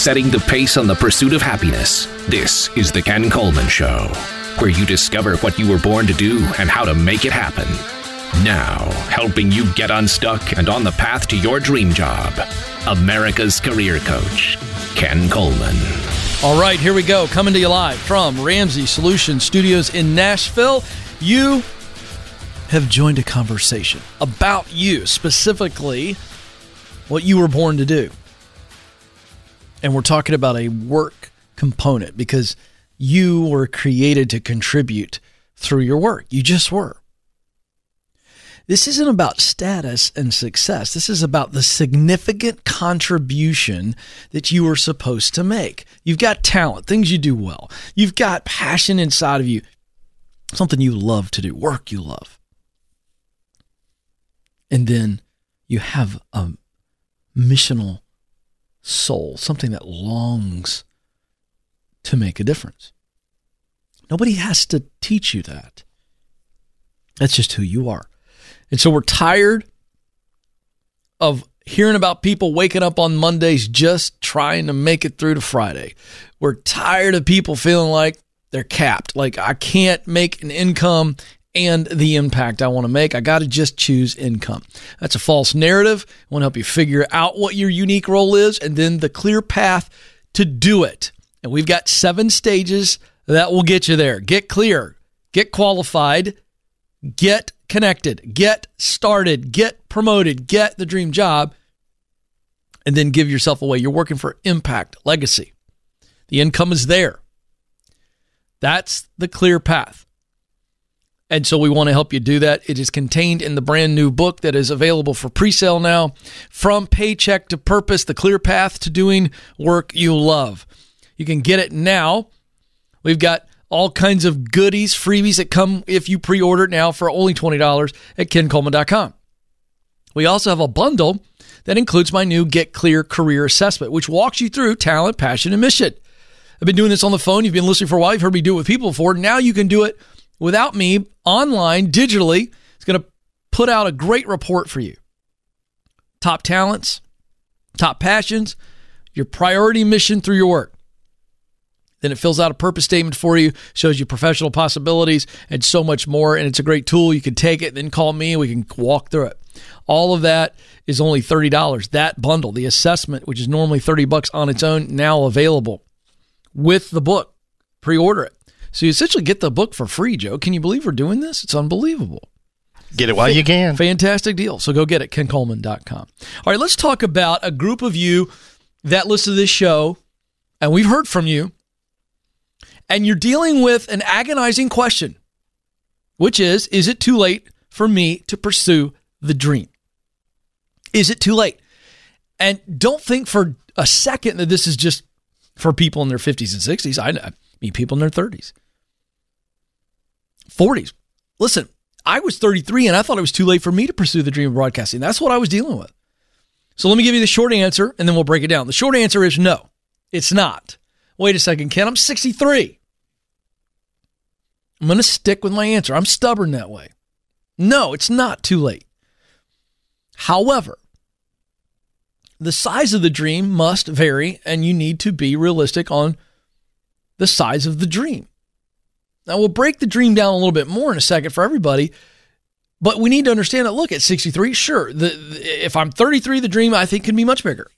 setting the pace on the pursuit of happiness. This is The Ken Coleman Show, where you discover what you were born to do and how to make it happen. Now, helping you get unstuck and on the path to your dream job, America's career coach, Ken Coleman. All right, here we go. Coming to you live from Ramsey Solutions Studios in Nashville. You have joined a conversation about you, specifically what you were born to do. And we're talking about a work component because you were created to contribute through your work. You just were. This isn't about status and success. This is about the significant contribution that you were supposed to make. You've got talent, things you do well. You've got passion inside of you, something you love to do, work you love. And then you have a missional soul, something that longs to make a difference. Nobody has to teach you that. That's just who you are. And so we're tired of hearing about people waking up on Mondays just trying to make it through to Friday. We're tired of people feeling like they're capped, like I can't make an income and the impact I want to make. I got to just choose income. That's a false narrative. I want to help you figure out what your unique role is and then the clear path to do it. And we've got 7 stages that will get you there. Get clear, get qualified, get connected, get started, get promoted, get the dream job, and then give yourself away. You're working for impact, legacy. The income is there. That's the clear path. And so we want to help you do that. It is contained in the brand new book that is available for pre-sale now. From Paycheck to Purpose, the clear path to doing work you love. You can get it now. We've got all kinds of goodies, freebies that come if you pre-order it now for only $20 at kencoleman.com. We also have a bundle that includes my new Get Clear Career Assessment, which walks you through talent, passion, and mission. I've been doing this on the phone. You've been listening for a while. You've heard me do it with people before. Now you can do it without me, online, digitally. It's going to put out a great report for you. Top talents, top passions, your priority mission through your work. Then it fills out a purpose statement for you, shows you professional possibilities, and so much more. And it's a great tool. You can take it, then call me, and we can walk through it. All of that is only $30. That bundle, the assessment, which is normally $30 on its own, now available with the book. Pre-order it. So you essentially get the book for free, Joe. Can you believe we're doing this? It's unbelievable. Get it while you can. Fantastic deal. So go get it, kencoleman.com. All right, let's talk about a group of you that listen to this show, and we've heard from you, and you're dealing with an agonizing question, which is it too late for me to pursue the dream? Is it too late? And don't think for a second that this is just for people in their 50s and 60s. I meet people in their 30s. 40s. Listen, I was 33 and I thought it was too late for me to pursue the dream of broadcasting. That's what I was dealing with. So let me give you the short answer and then we'll break it down. The short answer is no, it's not. Wait a second, Ken, I'm 63. I'm going to stick with my answer. I'm stubborn that way. No, it's not too late. However, the size of the dream must vary and you need to be realistic on the size of the dream. Now, we'll break the dream down a little bit more in a second for everybody, but we need to understand that, look, at 63, sure, if I'm 33, the dream, I think, can be much bigger.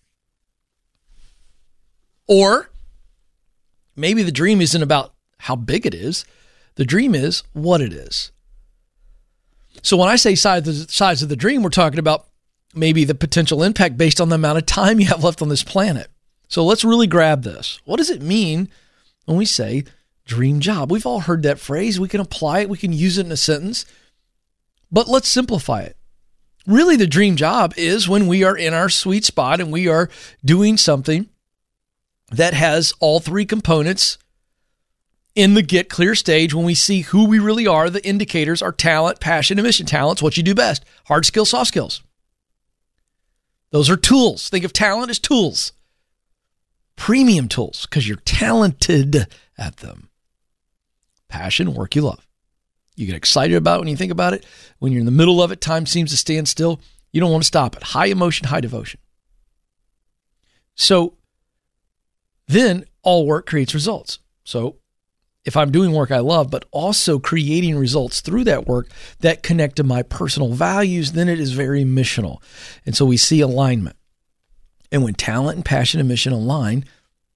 Or maybe the dream isn't about how big it is. The dream is what it is. So when I say size of the dream, we're talking about maybe the potential impact based on the amount of time you have left on this planet. So let's really grab this. What does it mean when we say dream job? We've all heard that phrase. We can apply it. We can use it in a sentence. But let's simplify it. Really, the dream job is when we are in our sweet spot and we are doing something that has all 3 components in the Get Clear stage, when we see who we really are. The indicators are talent, passion, and mission. Talent's what you do best. Hard skills, soft skills. Those are tools. Think of talent as tools. Premium tools, because you're talented at them. Passion, work you love. You get excited about it when you think about it. When you're in the middle of it, time seems to stand still. You don't want to stop it. High emotion, high devotion. So then all work creates results. So if I'm doing work I love, but also creating results through that work that connect to my personal values, then it is very missional. And so we see alignment. And when talent and passion and mission align,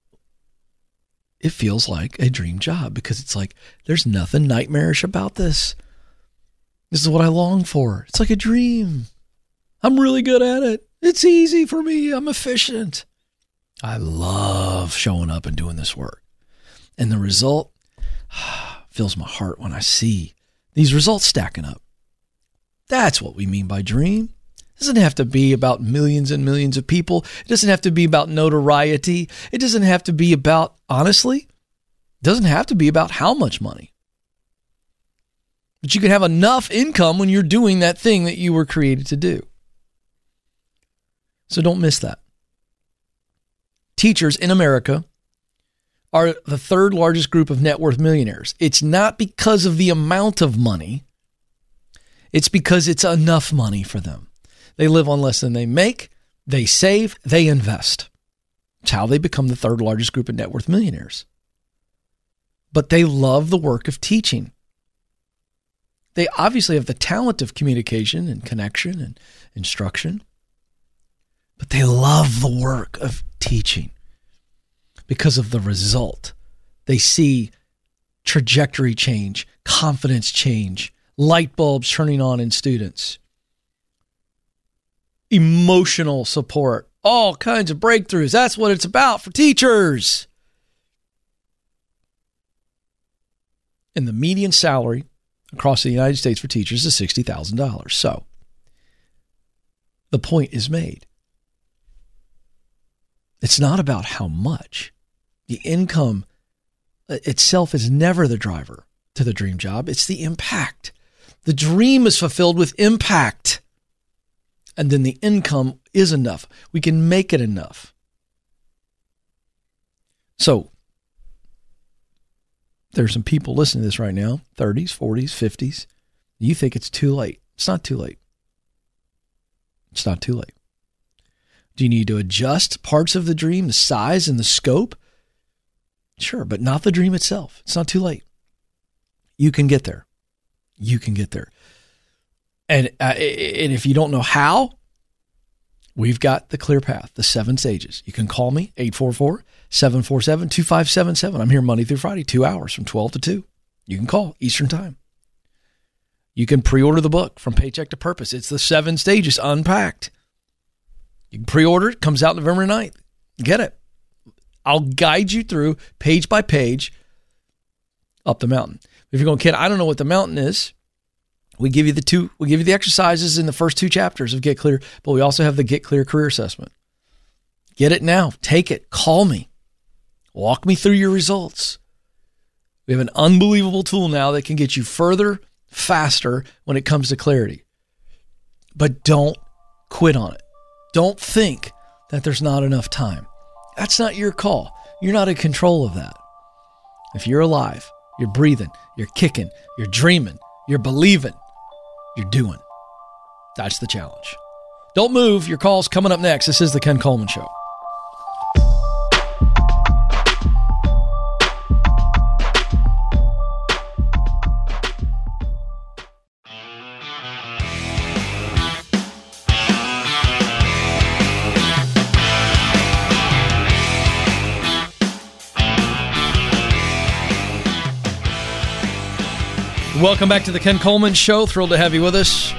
it feels like a dream job because it's like, there's nothing nightmarish about this. This is what I long for. It's like a dream. I'm really good at it. It's easy for me. I'm efficient. I love showing up and doing this work. And the result fills my heart when I see these results stacking up. That's what we mean by dream. It doesn't have to be about millions and millions of people. It doesn't have to be about notoriety. It doesn't have to be about, honestly, it doesn't have to be about how much money. But you can have enough income when you're doing that thing that you were created to do. So don't miss that. Teachers in America are the third largest group of net worth millionaires. It's not because of the amount of money. It's because it's enough money for them. They live on less than they make. They save. They invest. It's how they become the third largest group of net worth millionaires. But they love the work of teaching. They obviously have the talent of communication and connection and instruction. But they love the work of teaching because of the result. They see trajectory change, confidence change, light bulbs turning on in students, emotional support, all kinds of breakthroughs. That's what it's about for teachers. And the median salary across the United States for teachers is $60,000. So the point is made. It's not about how much. The income itself is never the driver to the dream job. It's the impact. The dream is fulfilled with impact. And then the income is enough. We can make it enough. So there's some people listening to this right now, 30s, 40s, 50s. You think it's too late. It's not too late. It's not too late. Do you need to adjust parts of the dream, the size and the scope? Sure, but not the dream itself. It's not too late. You can get there. You can get there. And if you don't know how, we've got the clear path, the 7 stages. You can call me, 844-747-2577. I'm here Monday through Friday, 2 hours from 12 to 2. You can call Eastern Time. You can pre-order the book, From Paycheck to Purpose. It's the 7 stages unpacked. You can pre-order it. Comes out November 9th. Get it. I'll guide you through page by page up the mountain. If you're going, Ken, I don't know what the mountain is. We give you the exercises in the first 2 chapters of Get Clear, but we also have the Get Clear Career Assessment. Get it now. Take it. Call me. Walk me through your results. We have an unbelievable tool now that can get you further, faster when it comes to clarity. But don't quit on it. Don't think that there's not enough time. That's not your call. You're not in control of that. If you're alive, you're breathing, you're kicking, you're dreaming, you're believing, you're doing. That's the challenge. Don't move. Your call's coming up next. This is The Ken Coleman Show. Welcome back to the Ken Coleman Show. Thrilled to have you with us.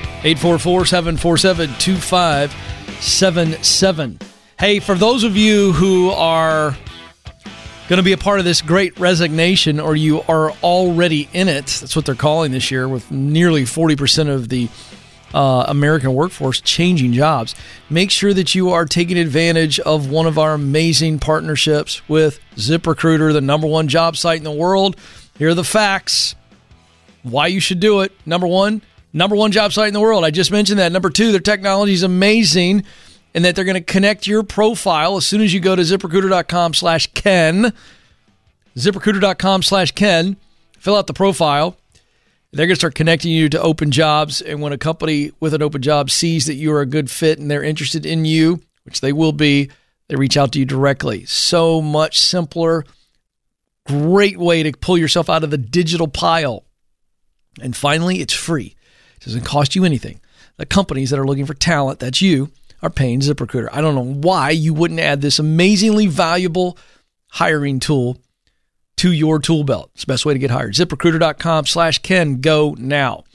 844-747-2577. Hey, for those of you who are going to be a part of this great resignation, or you are already in it, that's what they're calling this year, with nearly 40% of the American workforce changing jobs, make sure that you are taking advantage of one of our amazing partnerships with ZipRecruiter, the #1 job site in the world. Here are the facts. Why you should do it. Number one job site in the world. I just mentioned that. Number 2, their technology is amazing and that they're going to connect your profile as soon as you go to ZipRecruiter.com/Ken. ZipRecruiter.com/Ken. Fill out the profile. They're going to start connecting you to open jobs. And when a company with an open job sees that you are a good fit and they're interested in you, which they will be, They reach out to you directly. So much simpler. Great way to pull yourself out of the digital pile. And finally, it's free. It doesn't cost you anything. The companies that are looking for talent, that's you, are paying ZipRecruiter. I don't know why you wouldn't add this amazingly valuable hiring tool to your tool belt. It's the best way to get hired. ZipRecruiter.com/Ken. Go now.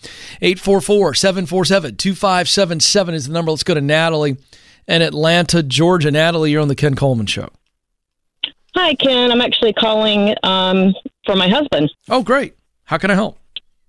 844-747-2577 is the number. Let's go to Natalie in Atlanta, Georgia. Natalie, you're on the Ken Coleman Show. Hi, Ken. I'm actually calling for my husband. Oh, great. How can I help?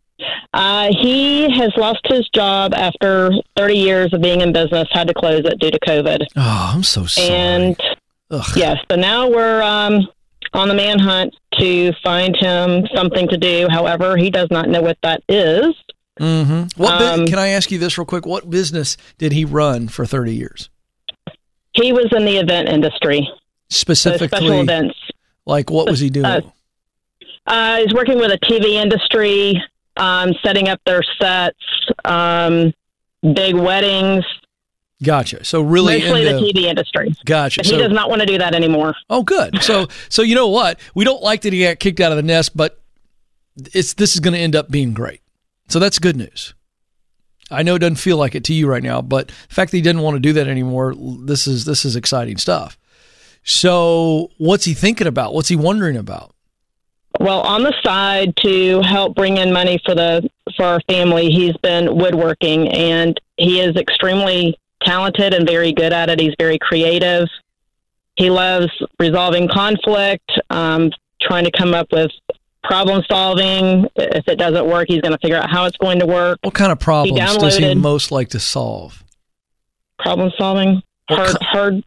He has lost his job after 30 years of being in business, had to close it due to COVID. Oh, I'm so sorry. And yes, so now we're on the manhunt to find him something to do. However, he does not know what that is. Mm-hmm. Can I ask you this real quick? What business did he run for 30 years? He was in the event industry. Specifically, special events. Like what was he doing? He's working with a TV industry, setting up their sets, big weddings. Gotcha. So really mostly the TV industry. Gotcha. But he does not want to do that anymore. Oh, good. So you know what? We don't like that he got kicked out of the nest, but this is going to end up being great. So that's good news. I know it doesn't feel like it to you right now, but the fact that he didn't want to do that anymore, this is exciting stuff. So what's he thinking about? What's he wondering about? Well, on the side, to help bring in money for our family, he's been woodworking, and he is extremely talented and very good at it. He's very creative. He loves resolving conflict, trying to come up with problem solving. If it doesn't work, he's going to figure out how it's going to work. What kind of problems does he most like to solve? Problem solving? Hard.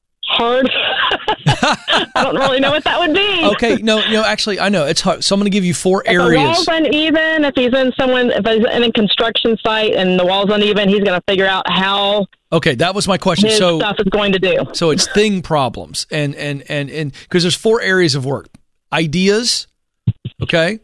I don't really know what that would be. Okay, no, actually, I know it's hard. So I'm going to give you 4 areas. If the wall's uneven, if he's in a construction site and the wall's uneven, he's going to figure out how. Okay, that was my question. His stuff is going to do. So it's thing problems, and because there's 4 areas of work: ideas, okay,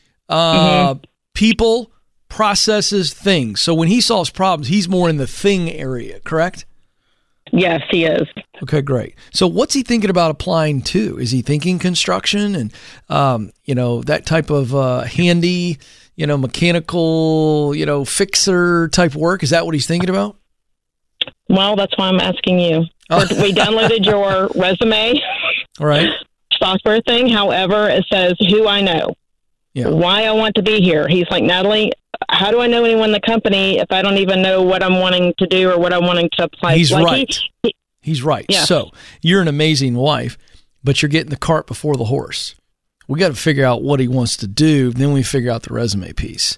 people, processes, things. So when he solves problems, he's more in the thing area, correct? Yes, he is. Okay, great. So what's he thinking about applying to? Is he thinking construction and, that type of handy, mechanical, fixer type work? Is that what he's thinking about? Well, that's why I'm asking you. We downloaded your resume software thing. However, it says who I know, why I want to be here. He's like, Natalie, how do I know anyone in the company if I don't even know what I'm wanting to do or what I'm wanting to apply? He's right. He's right. Yeah. So you're an amazing wife, but you're getting the cart before the horse. We got to figure out what he wants to do. Then we figure out the resume piece.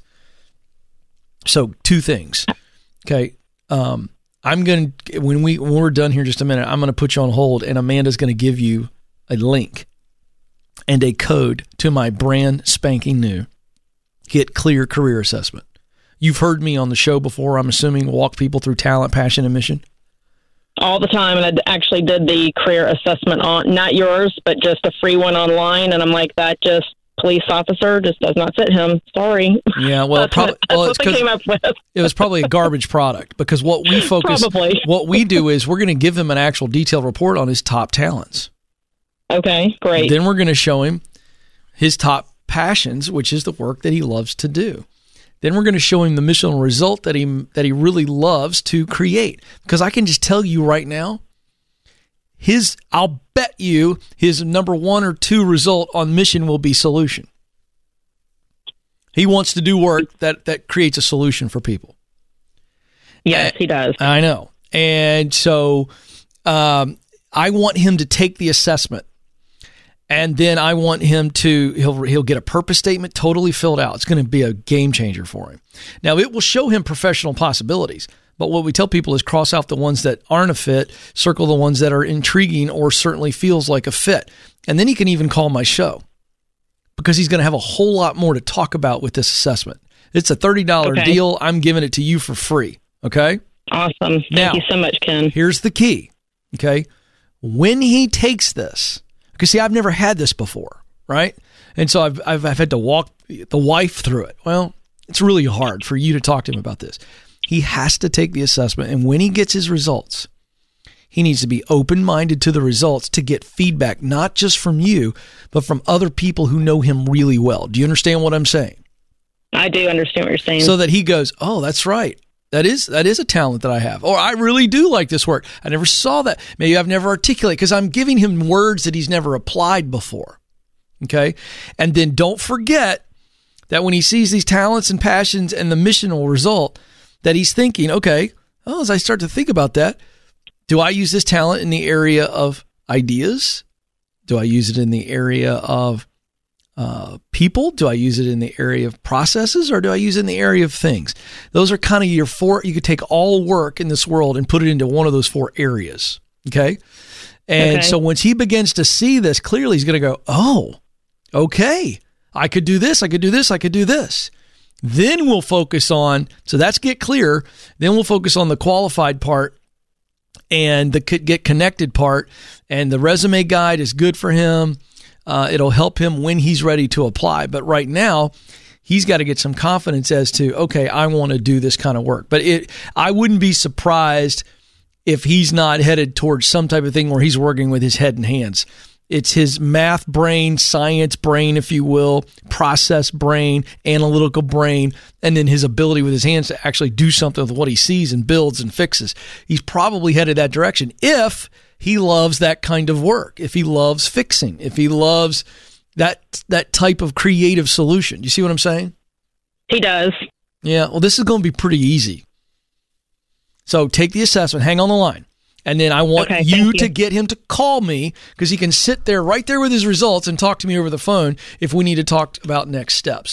So 2 things. Okay. I'm going to, when we're done here in just a minute, I'm going to put you on hold, and Amanda's going to give you a link and a code to my brand spanking new Get Clear career assessment. You've heard me on the show before, I'm assuming, walk people through talent, passion, and mission. All the time, and I actually did the career assessment on, not yours, but just a free one online, and I'm like, that just police officer just does not fit him. Sorry. Yeah, well, that's what they came up with. It was probably a garbage product, because what we what we do is we're going to give him an actual detailed report on his top talents. Okay, great. Then we're going to show him his top passions, which is the work that he loves to do. Then we're going to show him the missional result that he really loves to create. Because I can just tell you right now, I'll bet you his number 1 or 2 result on mission will be solution. He wants to do work that creates a solution for people. Yes, he does. I know. And so I want him to take the assessment. And then I want him to, he'll get a purpose statement totally filled out. It's going to be a game changer for him. Now, it will show him professional possibilities, but what we tell people is cross out the ones that aren't a fit, circle the ones that are intriguing or certainly feels like a fit. And then he can even call my show, because he's going to have a whole lot more to talk about with this assessment. It's a $30 deal. I'm giving it to you for free. Okay? Awesome. Thank you so much, Ken. Here's the key. Okay? When he takes this, because, see, I've never had this before, right? And so I've had to walk the wife through it. Well, it's really hard for you to talk to him about this. He has to take the assessment, and when he gets his results, He needs to be open-minded to the results to get feedback, not just from you, but from other people who know him really well. Do you understand what I'm saying? I do understand what you're saying. So that he goes, oh, that's right. That is a talent that I have. Or I really do like this work. I never saw that. Maybe I've never articulated, because I'm giving him words that he's never applied before. Okay? And then don't forget that when he sees these talents and passions and the missional result, that he's thinking, okay, as I start to think about that, do I use this talent in the area of ideas? Do I use it in the area of people? Do I use it in the area of processes, or do I use it in the area of things? Those are kind of your four. You could take all work in this world and put it into one of those four areas. Okay. And so once he begins to see this clearly, he's going to go, oh, okay, I could do this. I could do this. I could do this. Then we'll focus on, so that's get clear. Then we'll focus on the qualified part and the get connected part. And the resume guide is good for him. It'll help him when he's ready to apply. But right now, he's got to get some confidence as to, okay, I want to do this kind of work. But I wouldn't be surprised if he's not headed towards some type of thing where he's working with his head and hands. It's his math brain, science brain, if you will, process brain, analytical brain, and then his ability with his hands to actually do something with what he sees and builds and fixes. He's probably headed that direction if he loves that kind of work, if he loves fixing, if he loves that type of creative solution. You see what I'm saying? He does. Yeah, well, this is going to be pretty easy. So take the assessment, hang on the line. And then I want you to get him to call me, because he can sit there right there with his results and talk to me over the phone if we need to talk about next steps.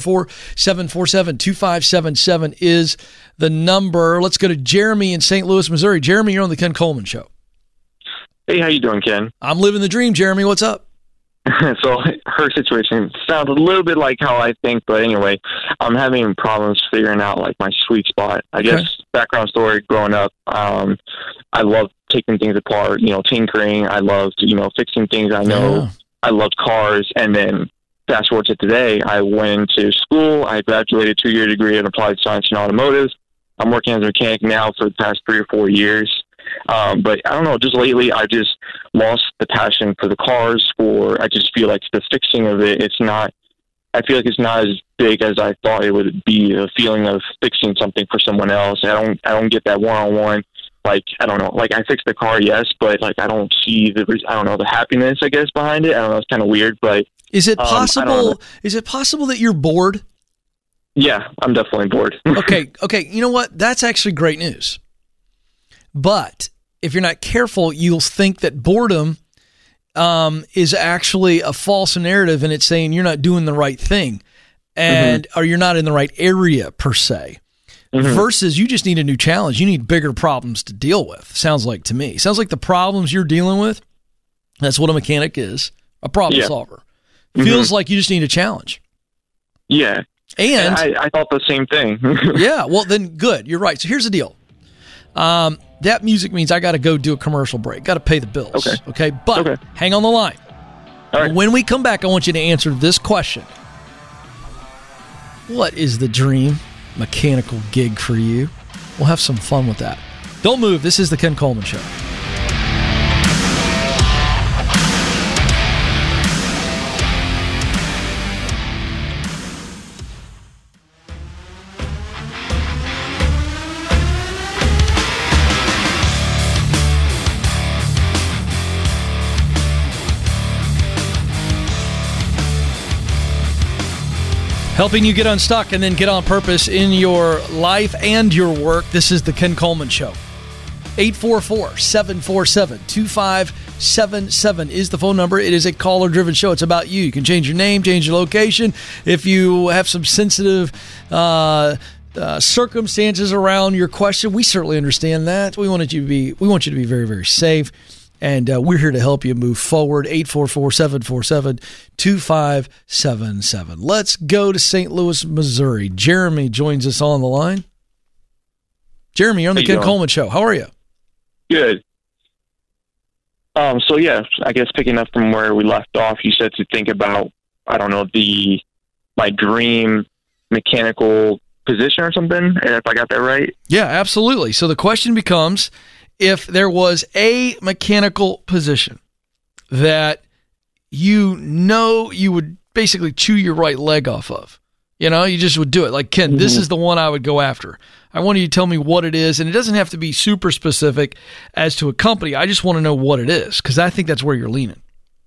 844-747-2577 is the number. Let's go to Jeremy in St. Louis, Missouri. Jeremy, you're on the Ken Coleman Show. Hey, how you doing, Ken? I'm living the dream, Jeremy. What's up? So her situation sounds a little bit like how I think, but anyway, I'm having problems figuring out like my sweet spot. I guess background story, growing up, I loved taking things apart, tinkering. I loved, fixing things. I loved cars. And then fast forward to today, I went into school. I graduated 2-year degree in applied science and automotive. I'm working as a mechanic now for the past 3 or 4 years. But I don't know, just lately I just lost the passion for the cars. I just feel like the fixing of it, I feel like it's not as big as I thought it would be, the feeling of fixing something for someone else. I don't get that one-on-one. Like, I don't know, like I fixed the car, yes, but like I don't see the happiness, I guess, behind it. I don't know, it's kind of weird, but is it possible that you're bored? Yeah, I'm definitely bored. Okay. You know what? That's actually great news. But if you're not careful, you'll think that boredom is actually a false narrative, and it's saying you're not doing the right thing, and or you're not in the right area per se. Versus you just need a new challenge. You need bigger problems to deal with. Sounds like to me. Sounds like the problems you're dealing with, that's what a mechanic is, a problem solver. Feels like you just need a challenge. Yeah. And I thought the same thing. Yeah, well then good. You're right. So here's the deal. That music means I got to go do a commercial break. Got to pay the bills. Okay. But hang on the line. All right. When we come back, I want you to answer this question. What is the dream mechanical gig for you? We'll have some fun with that. Don't move. This is the Ken Coleman Show. Helping you get unstuck and then get on purpose in your life and your work. This is the Ken Coleman Show. 844-747-2577 is the phone number. It is a caller-driven show. It's about you. You can change your name, change your location. If you have some sensitive circumstances around your question, we certainly understand that. We want you to be very, very safe. And we're here to help you move forward. 844-747-2577. Let's go to St. Louis, Missouri. Jeremy joins us on the line. Jeremy, you're on the Ken Coleman Show. How are you? Good. So yeah, I guess picking up from where we left off, you said to think about, I don't know, my dream mechanical position or something, if I got that right. Yeah, absolutely. So the question becomes, if there was a mechanical position that you would basically chew your right leg off of, you just would do it. Like, Ken, this is the one I would go after. I want you to tell me what it is, and it doesn't have to be super specific as to a company. I just want to know what it is, because I think that's where you're leaning.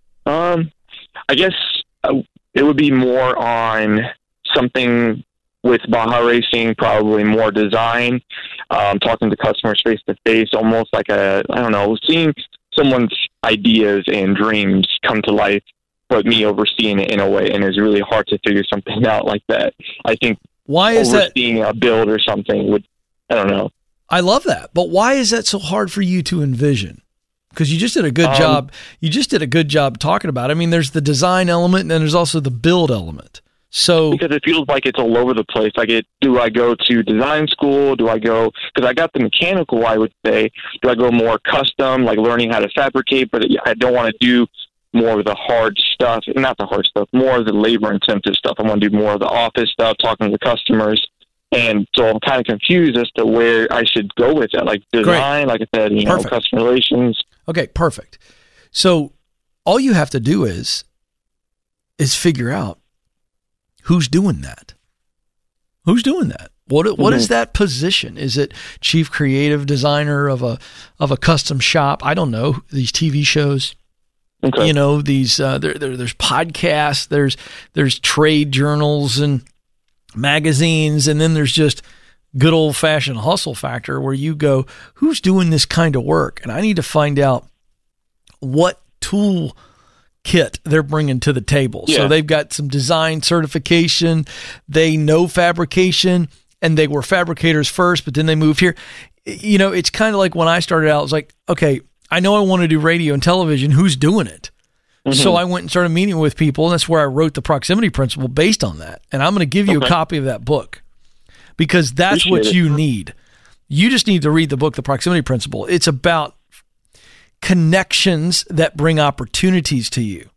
I guess it would be more on something with Baja Racing, probably more design, talking to customers face to face, almost like seeing someone's ideas and dreams come to life, but me overseeing it in a way, and it's really hard to figure something out like that. I think why is overseeing a build or something would, I don't know. I love that, but why is that so hard for you to envision? Because you just did a good job. You just did a good job talking about it. I mean, there's the design element, and then there's also the build element. So because it feels like it's all over the place. Like, do I go to design school? Do I go, because I got the mechanical, I would say, do I go more custom, like learning how to fabricate, but I don't want to do more of the hard stuff, not the hard stuff, more of the labor intensive stuff. I want to do more of the office stuff, talking to customers. And so I'm kind of confused as to where I should go with that, like design, Great. Like I said, customer relations. Okay, perfect. So all you have to do is figure out who's doing that. Who's doing that? What is that position? Is it chief creative designer of a custom shop? I don't know. These TV shows. Okay. These there's podcasts, there's trade journals and magazines, and then there's just good old fashioned hustle factor where you go, who's doing this kind of work? And I need to find out what tool kit they're bringing to the table. Yeah. So they've got some design certification, they know fabrication, and they were fabricators first, but then they moved here. It's kind of like when I started out, I was like, okay, I know I want to do radio and television. Who's doing it? Mm-hmm. So I went and started meeting with people, and that's where I wrote the proximity principle based on that. And I'm going to give you a copy of that book because that's what you need. You just need to read the book, The Proximity Principle. It's about connections that bring opportunities to you.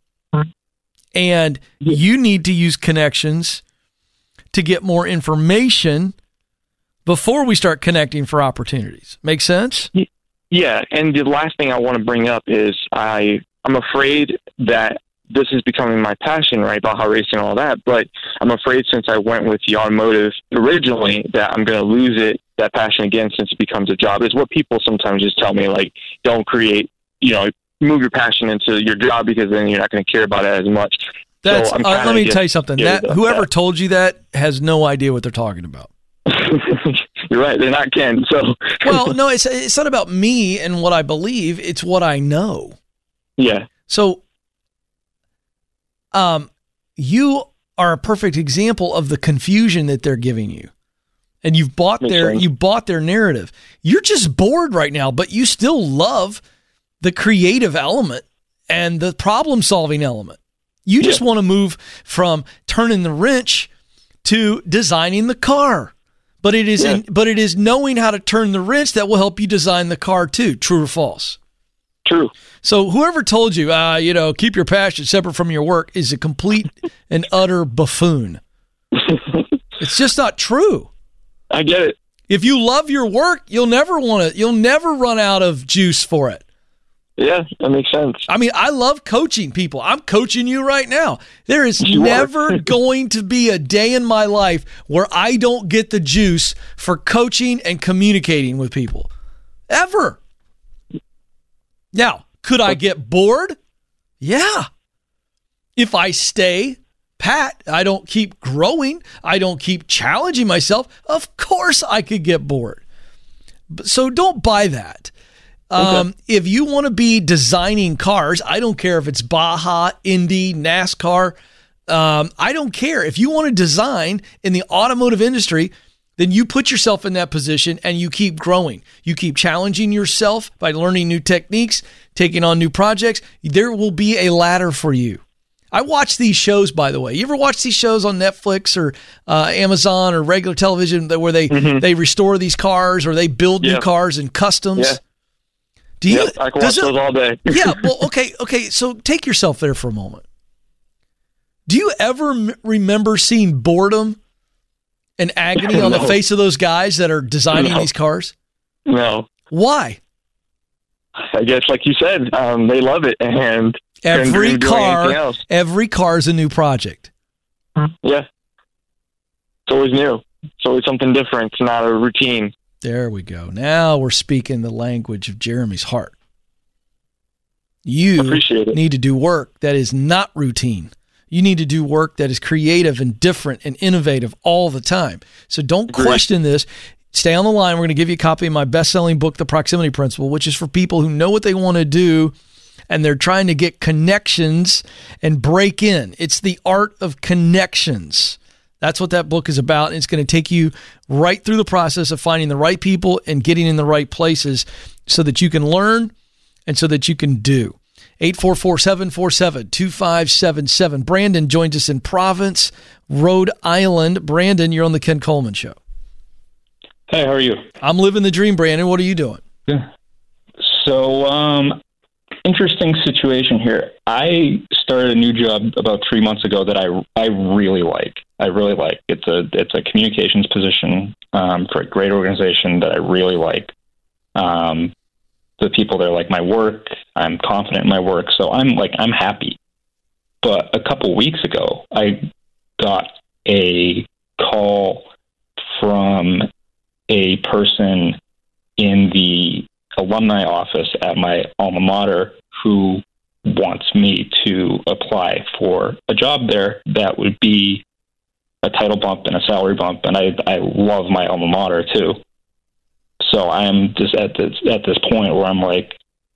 And you need to use connections to get more information before we start connecting for opportunities. Make sense? Yeah, and the last thing I want to bring up is I'm afraid that this is becoming my passion, right, Baja Racing and all that, but I'm afraid since I went with the automotive originally that I'm going to lose that passion again since it becomes a job. Is what people sometimes just tell me, like, don't move your passion into your job because then you're not going to care about it as much. Let me tell you something. Whoever told you that has no idea what they're talking about. You're right. They're not Ken. So well, no, it's not about me and what I believe. It's what I know. Yeah. So, you are a perfect example of the confusion that they're giving you, and you've bought their narrative. You're just bored right now, but you still love the creative element and the problem solving element. You just want to move from turning the wrench to designing the car. But it is knowing how to turn the wrench that will help you design the car too. True or false? True. So whoever told you, keep your passion separate from your work is a complete and utter buffoon. It's just not true. I get it. If you love your work, you'll never run out of juice for it. Yeah, that makes sense. I mean, I love coaching people. I'm coaching you right now. There is never going to be a day in my life where I don't get the juice for coaching and communicating with people. Ever. Now, could I get bored? Yeah. If I stay pat, I don't keep growing, I don't keep challenging myself, of course I could get bored. So don't buy that. Okay. If you want to be designing cars, I don't care if it's Baja, Indy, NASCAR. I don't care. If you want to design in the automotive industry, then you put yourself in that position and you keep growing. You keep challenging yourself by learning new techniques, taking on new projects. There will be a ladder for you. I watch these shows, by the way. You ever watch these shows on Netflix or Amazon or regular television where they restore these cars or they build new cars and customs? Yeah. I can watch those all day. Yeah, well, okay. So take yourself there for a moment. Do you ever remember seeing boredom and agony on the face of those guys that are designing these cars? No. Why? I guess, like you said, they love it, and every car is a new project. Yeah, it's always new. It's always something different. It's not a routine. There we go. Now we're speaking the language of Jeremy's heart. You need to do work that is not routine. You need to do work that is creative and different and innovative all the time. So don't question this. Stay on the line. We're going to give you a copy of my best-selling book, The Proximity Principle, which is for people who know what they want to do and they're trying to get connections and break in. It's the art of connections. That's what that book is about. And it's going to take you right through the process of finding the right people and getting in the right places so that you can learn and so that you can do. 844-747-2577. Brandon joins us in Providence, Rhode Island. Brandon, you're on the Ken Coleman Show. Hey, how are you? I'm living the dream, Brandon. What are you doing? Yeah. So, interesting situation here. I started a new job about 3 months ago that I really like. It's a communications position for a great organization that I really like. The people there like my work. I'm confident in my work, so I'm happy. But a couple weeks ago, I got a call from a person in the alumni office at my alma mater who wants me to apply for a job there that would be a title bump and a salary bump, and I love my alma mater too. So I am just at this point where I'm like,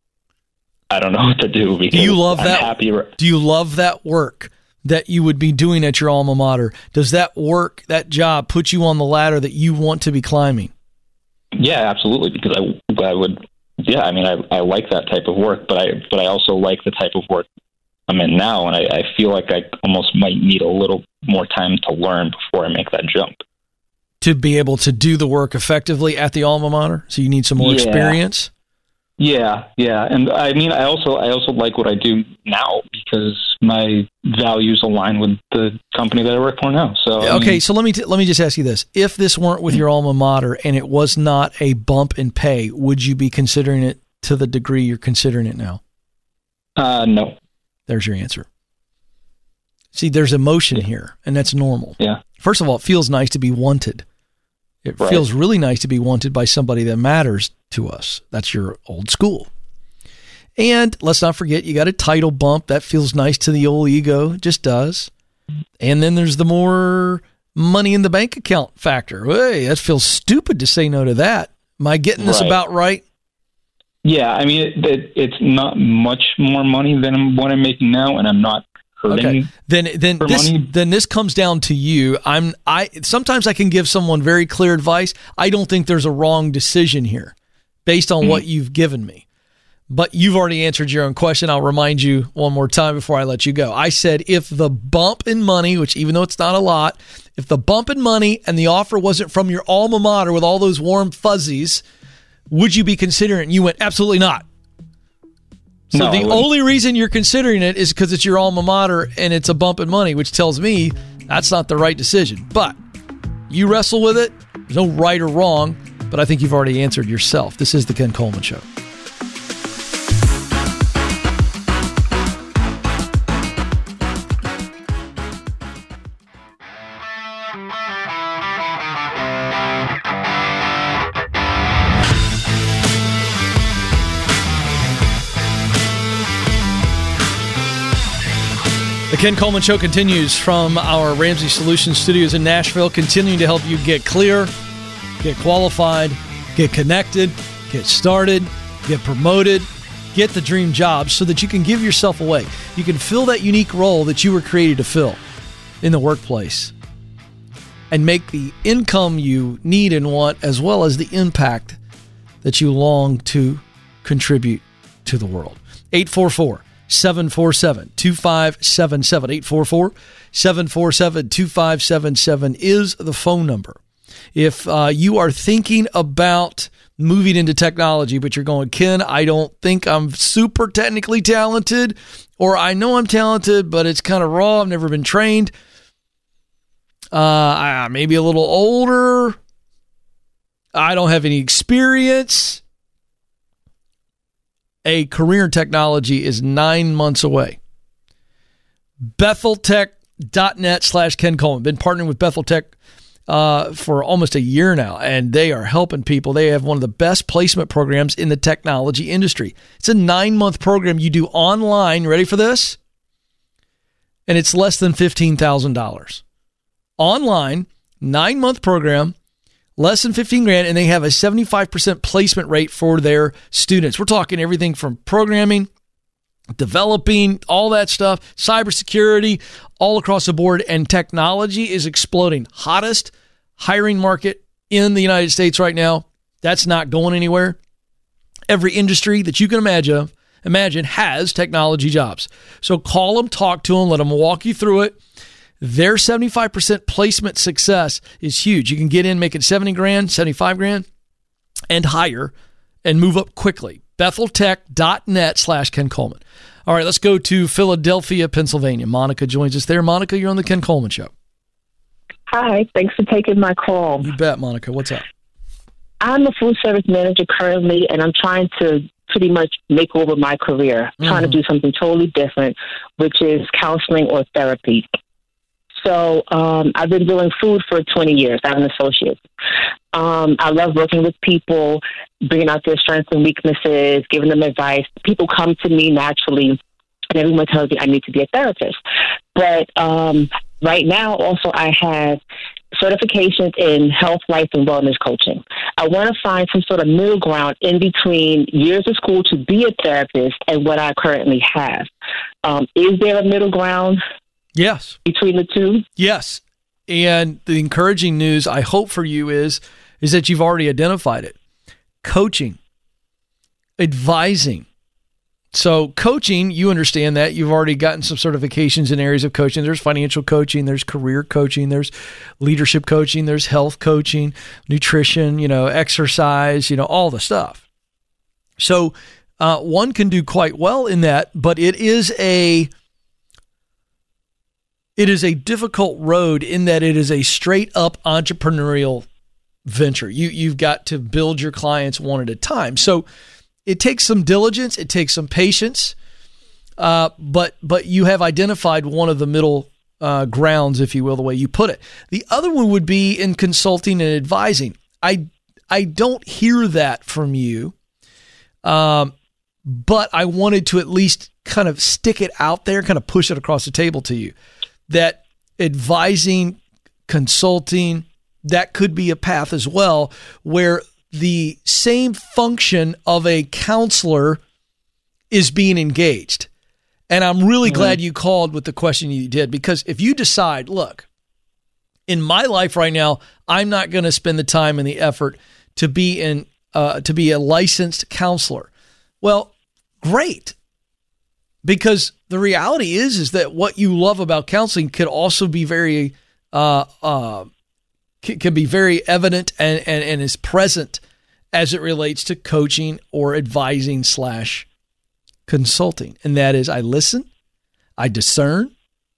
I don't know what to do because I'm happy. Do you love that work that you would be doing at your alma mater? Does that work, that job, put you on the ladder that you want to be climbing? Yeah, absolutely. Because I would. Yeah, I mean, I like that type of work, but I also like the type of work I'm in now, and I feel like I almost might need a little more time to learn before I make that jump. To be able to do the work effectively at the alma mater, so you need some more experience. Yeah, and I mean, I also like what I do now because my values align with the company that I work for now. So okay, so let me just ask you this: if this weren't with your alma mater and it was not a bump in pay, would you be considering it to the degree you're considering it now? No. There's your answer. See, there's emotion here, and that's normal. Yeah. First of all, it feels nice to be wanted. It feels really nice to be wanted by somebody that matters to us. That's your old school. And let's not forget, you got a title bump. That feels nice to the old ego. It just does. And then there's the more money in the bank account factor. Hey, that feels stupid to say no to that. Am I getting this about right? Yeah, I mean, it's not much more money than what I'm making now, and I'm not hurting. Okay. Then this comes down to you. Sometimes I can give someone very clear advice. I don't think there's a wrong decision here based on what you've given me. But you've already answered your own question. I'll remind you one more time before I let you go. I said if the bump in money, which even though it's not a lot, if the bump in money and the offer wasn't from your alma mater with all those warm fuzzies, would you be considering it? And you went, absolutely not. So no, the only reason you're considering it is because it's your alma mater and it's a bump in money, which tells me that's not the right decision. But you wrestle with it. There's no right or wrong, but I think you've already answered yourself. This is the Ken Coleman Show. The Ken Coleman Show continues from our Ramsey Solutions studios in Nashville, continuing to help you get clear, get qualified, get connected, get started, get promoted, get the dream job so that you can give yourself away. You can fill that unique role that you were created to fill in the workplace and make the income you need and want as well as the impact that you long to contribute to the world. 844-747-2577. 844-747-2577 is the phone number. If you are thinking about moving into technology, but you're going, Ken, I don't think I'm super technically talented, or I know I'm talented, but it's kind of raw. I've never been trained. I may be a little older. I don't have any experience. a career in technology is 9 months away. BethelTech.net/Ken Coleman. Been partnering with Bethel Tech for almost a year now, and they are helping people. They have one of the best placement programs in the technology industry. It's a 9-month program you do online. Ready for this? And it's less than $15,000. Online, 9-month program, less than $15,000, and they have a 75% placement rate for their students. We're talking everything from programming, developing, all that stuff, cybersecurity, all across the board, and technology is exploding. Hottest hiring market in the United States right now. That's not going anywhere. Every industry that you can imagine has technology jobs. So call them, talk to them, let them walk you through it. Their 75% placement success is huge. You can get in making $70,000, $75,000 and higher and move up quickly. BethelTech.net/Ken Coleman. All right, let's go to Philadelphia, Pennsylvania. Monica joins us there. Monica, you're on the Ken Coleman Show. Hi, thanks for taking my call. You bet, Monica. What's up? I'm a food service manager currently, and I'm trying to pretty much make over my career, trying to do something totally different, which is counseling or therapy. So I've been doing food for 20 years. I'm an associate. I love working with people, bringing out their strengths and weaknesses, giving them advice. People come to me naturally, and everyone tells me I need to be a therapist. But right now, also, I have certifications in health, life, and wellness coaching. I want to find some sort of middle ground in between years of school to be a therapist and what I currently have. Is there a middle ground? Yes. Between the two? Yes. And the encouraging news, I hope for you, is that you've already identified it. Coaching, advising. So coaching, you understand that. You've already gotten some certifications in areas of coaching. There's financial coaching, there's career coaching, there's leadership coaching, there's health coaching, nutrition, exercise, all the stuff. So one can do quite well in that, but it is a difficult road in that it is a straight up entrepreneurial venture. You've got to build your clients one at a time. So it takes some diligence, it takes some patience, but you have identified one of the middle grounds, if you will, the way you put it. The other one would be in consulting and advising. I don't hear that from you, but I wanted to at least kind of stick it out there, kind of push it across the table to you. That advising, consulting, that could be a path as well, where the same function of a counselor is being engaged. And I'm really glad you called with the question you did, because if you decide, look, in my life right now, I'm not going to spend the time and the effort to be a licensed counselor. Well, great. Because the reality is that what you love about counseling could also be very, can be very evident and is present as it relates to coaching or advising / consulting. And that is, I listen, I discern,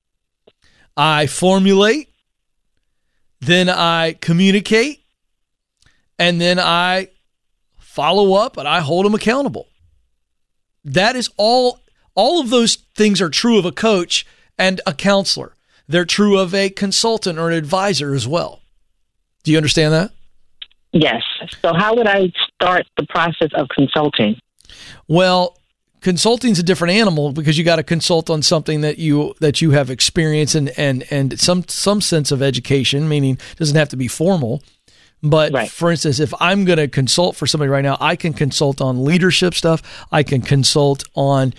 I formulate, then I communicate, and then I follow up and I hold them accountable. That is all of those things are true of a coach and a counselor. They're true of a consultant or an advisor as well. Do you understand that? Yes. So how would I start the process of consulting? Well, consulting is a different animal because you got to consult on something that you have experience and some sense of education, meaning it doesn't have to be formal. But right. For instance, if I'm going to consult for somebody right now, I can consult on leadership stuff. I can consult on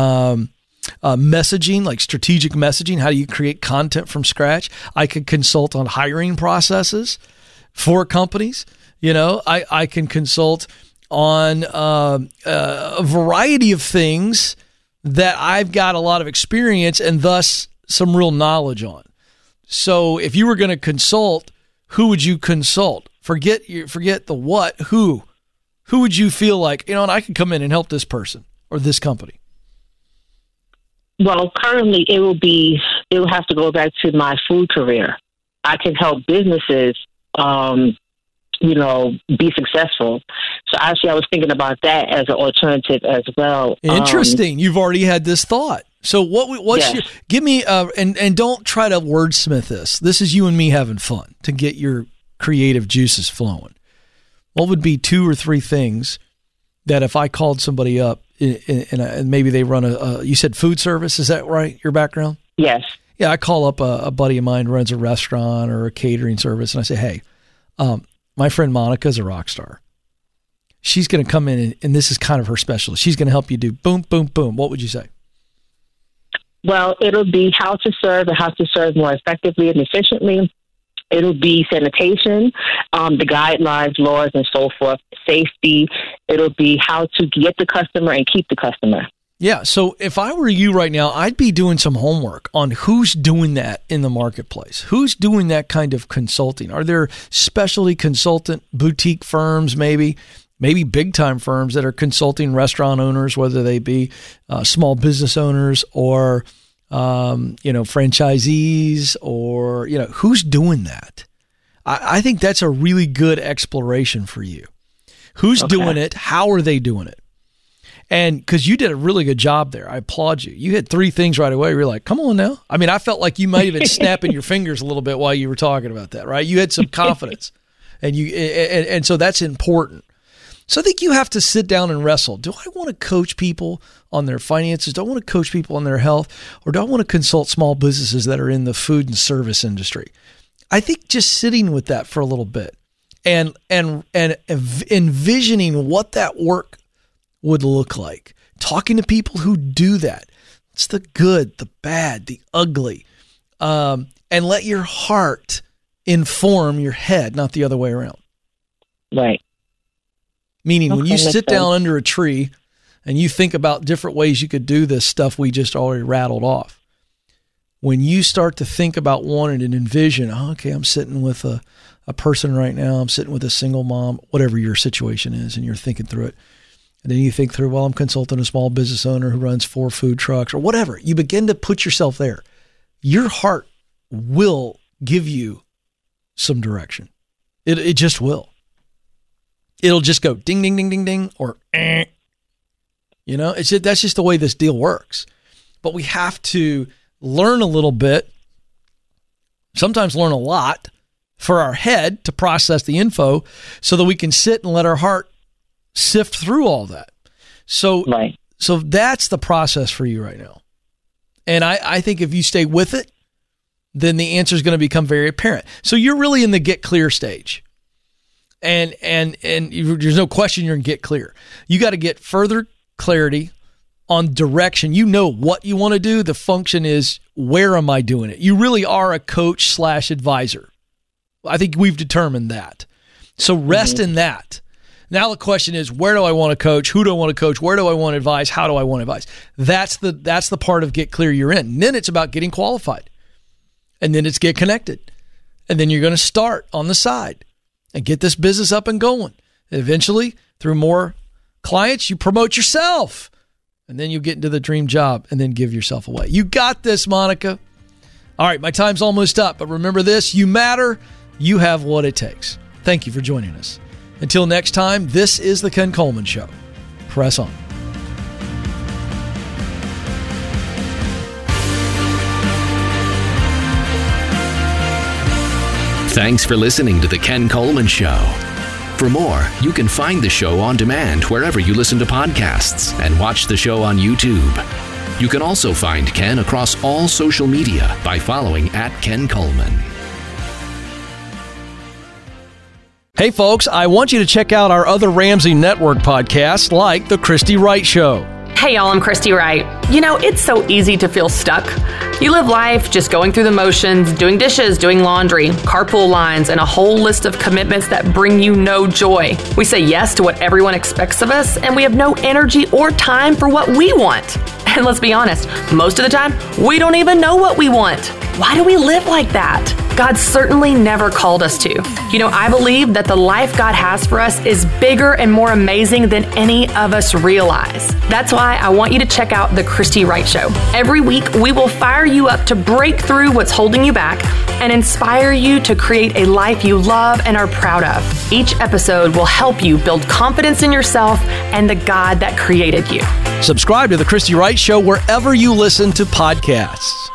messaging, like strategic messaging. How do you create content from scratch? I can consult on hiring processes for companies. I can consult on a variety of things that I've got a lot of experience and thus some real knowledge on. So if you were going to consult, who would you consult? Forget the what, who would you feel like, and I could come in and help this person or this company? Well, currently it will have to go back to my food career. I can help businesses be successful. So actually, I was thinking about that as an alternative as well. Interesting. You've already had this thought. So what's your, give me, and don't try to wordsmith this. This is you and me having fun to get your creative juices flowing. What would be 2 or 3 things that if I called somebody up and maybe they run you said food service, is that right, your background? Yes. Yeah, I call up a buddy of mine who runs a restaurant or a catering service, and I say, hey, my friend Monica is a rock star. She's going to come in, and this is kind of her specialty. She's going to help you do boom, boom, boom. What would you say? Well, it'll be how to serve and how to serve more effectively and efficiently. It'll be sanitation, the guidelines, laws, and so forth, safety. It'll be how to get the customer and keep the customer. Yeah, so if I were you right now, I'd be doing some homework on who's doing that in the marketplace. Who's doing that kind of consulting? Are there specialty consultant boutique firms, maybe big-time firms that are consulting restaurant owners, whether they be small business owners or franchisees, or who's doing that? I think that's a really good exploration for you. Who's doing it? How are they doing it? And because you did a really good job there, I applaud you. You hit 3 things right away. You're like, come on now. I mean, I felt like you might have been snapping your fingers a little bit while you were talking about that, right? You had some confidence, and so that's important. So I think you have to sit down and wrestle. Do I want to coach people on their finances? Do I want to coach people on their health? Or do I want to consult small businesses that are in the food and service industry? I think just sitting with that for a little bit and envisioning what that work would look like. Talking to people who do that. It's the good, the bad, the ugly. And let your heart inform your head, not the other way around. Right. Meaning when you sit down under a tree and you think about different ways you could do this stuff we just already rattled off, when you start to think about wanting and envision, I'm sitting with a person right now, I'm sitting with a single mom, whatever your situation is, and you're thinking through it. And then you think through, I'm consulting a small business owner who runs 4 food trucks or whatever. You begin to put yourself there. Your heart will give you some direction. It just will. It'll just go ding, ding, ding, ding, ding, or that's just the way this deal works. But we have to learn a little bit, sometimes learn a lot for our head to process the info so that we can sit and let our heart sift through all that. So that's the process for you right now. And I think if you stay with it, then the answer is going to become very apparent. So you're really in the get clear stage. And there's no question you're going to get clear. You got to get further clarity on direction. You know what you want to do. The function is, where am I doing it? You really are a coach / advisor. I think we've determined that. So rest in that. Now the question is, where do I want to coach? Who do I want to coach? Where do I want to advise? How do I want to advise? That's the part of get clear you're in. And then it's about getting qualified. And then it's get connected. And then you're going to start on the side and get this business up and going. And eventually, through more clients, you promote yourself. And then you get into the dream job and then give yourself away. You got this, Monica. All right, my time's almost up. But remember this, you matter. You have what it takes. Thank you for joining us. Until next time, this is The Ken Coleman Show. Press on. Thanks for listening to The Ken Coleman Show. For more, you can find the show on demand wherever you listen to podcasts and watch the show on YouTube. You can also find Ken across all social media by following @Ken Coleman. Hey folks, I want you to check out our other Ramsey Network podcasts like The Christy Wright Show. Hey y'all, I'm Christy Wright. It's so easy to feel stuck. You live life just going through the motions, doing dishes, doing laundry, carpool lines, and a whole list of commitments that bring you no joy. We say yes to what everyone expects of us, and we have no energy or time for what we want. And let's be honest, most of the time, we don't even know what we want. Why do we live like that? God certainly never called us to. You know, I believe that the life God has for us is bigger and more amazing than any of us realize. That's why I want you to check out The Christy Wright Show. Every week, we will fire you up to break through what's holding you back and inspire you to create a life you love and are proud of. Each episode will help you build confidence in yourself and the God that created you. Subscribe to The Christy Wright Show wherever you listen to podcasts.